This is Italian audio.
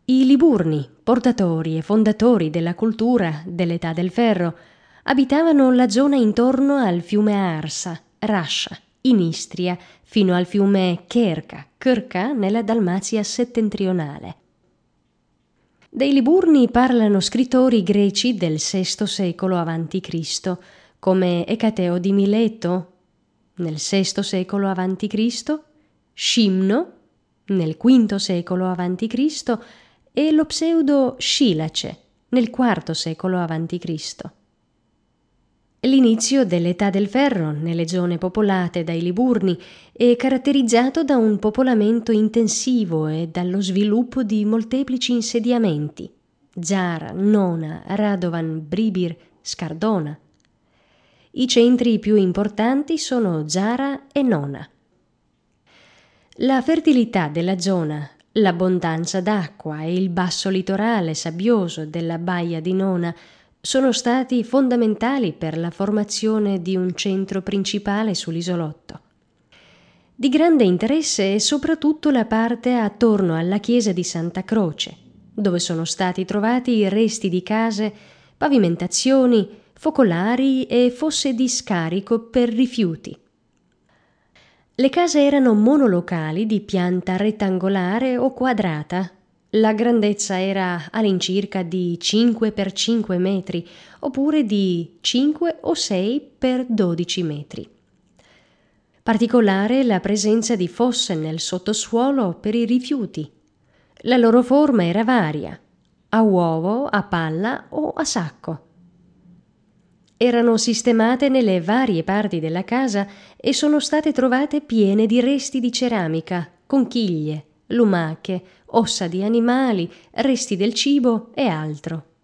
I Liburni, portatori e fondatori della cultura dell'età del ferro, abitavano la zona intorno al fiume Arsa, Rascia, in Istria, fino al fiume Kerka nella Dalmazia settentrionale. Dei Liburni parlano scrittori greci del VI secolo a.C., come Ecateo di Mileto nel VI secolo a.C., Scimno nel V secolo a.C. e lo pseudo Scilace nel IV secolo a.C. L'inizio dell'età del ferro nelle zone popolate dai Liburni è caratterizzato da un popolamento intensivo e dallo sviluppo di molteplici insediamenti: Zara, Nona, Radovan, Bribir, Scardona. I centri più importanti sono Zara e Nona. La fertilità della zona, l'abbondanza d'acqua e il basso litorale sabbioso della baia di Nona sono stati fondamentali per la formazione di un centro principale sull'isolotto. Di grande interesse è soprattutto la parte attorno alla chiesa di Santa Croce, dove sono stati trovati resti di case, pavimentazioni, focolari e fosse di scarico per rifiuti. Le case erano monolocali di pianta rettangolare o quadrata. La grandezza era all'incirca di 5 per 5 metri, oppure di 5 o 6 per 12 metri. Particolare la presenza di fosse nel sottosuolo per i rifiuti. La loro forma era varia, a uovo, a palla o a sacco. Erano sistemate nelle varie parti della casa e sono state trovate piene di resti di ceramica, conchiglie, lumache, ossa di animali, resti del cibo e altro.